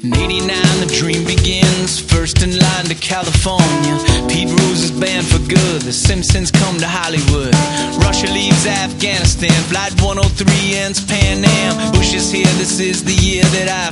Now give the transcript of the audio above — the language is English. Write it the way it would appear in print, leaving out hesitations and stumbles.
In '89 the dream begins, first in line to California. Pete Rose is banned for good, the Simpsons come to Hollywood. Russia leaves Afghanistan, Flight 103 ends Pan Am. Bush is here, this is the year that I